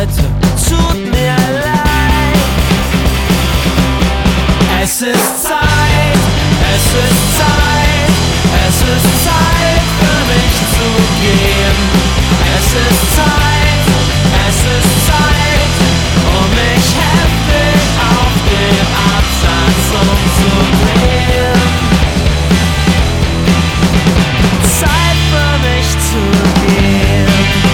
Leute, tut mir leid. Es ist Zeit, es ist Zeit, es ist Zeit für mich zu gehen. Es ist Zeit, es ist Zeit, um mich heftig auf den Absatz umzudrehen. Zeit für mich zu gehen.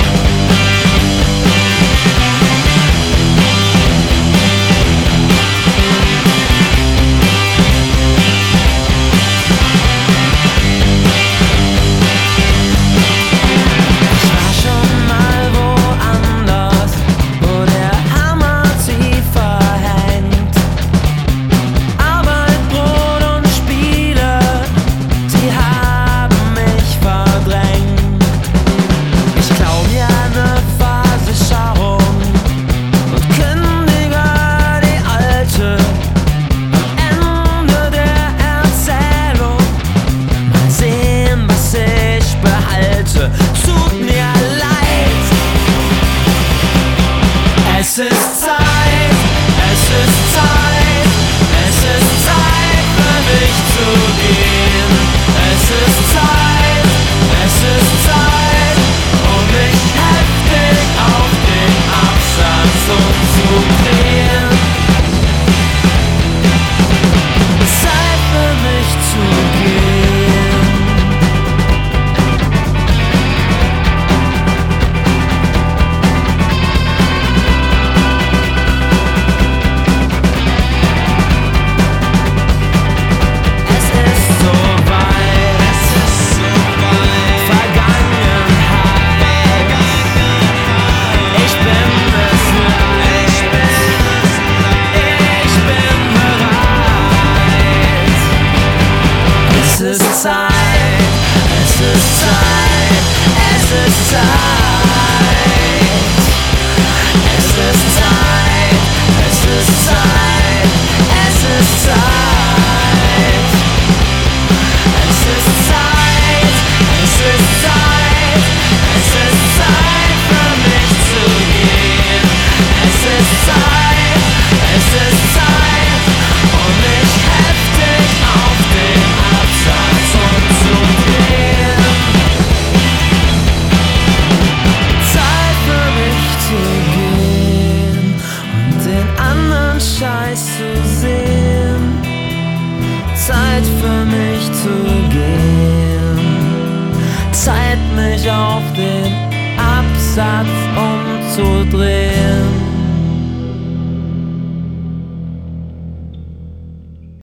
Tut mir leid. Es ist Zeit, es ist Zeit, es ist Zeit für mich zu gehen. Es ist Zeit, es ist Zeit, um mich heftig auf den Absatz umzudrehen. Zeit für mich zu gehen. Es ist Zeit, es ist Zeit, es ist Zeit. Es ist Zeit, es ist Zeit, es ist Zeit. Es ist Zeit, es ist Zeit, es ist Zeit für mich zu gehen. Es ist Zeit, es ist Zeit, um mich heftig auf den Absatz umzudrehen. Zeit für mich zu gehen und den anderen Scheiß zu sehen. Zeit für mich zu gehen. Zeit, mich auf den Absatz umzudrehen.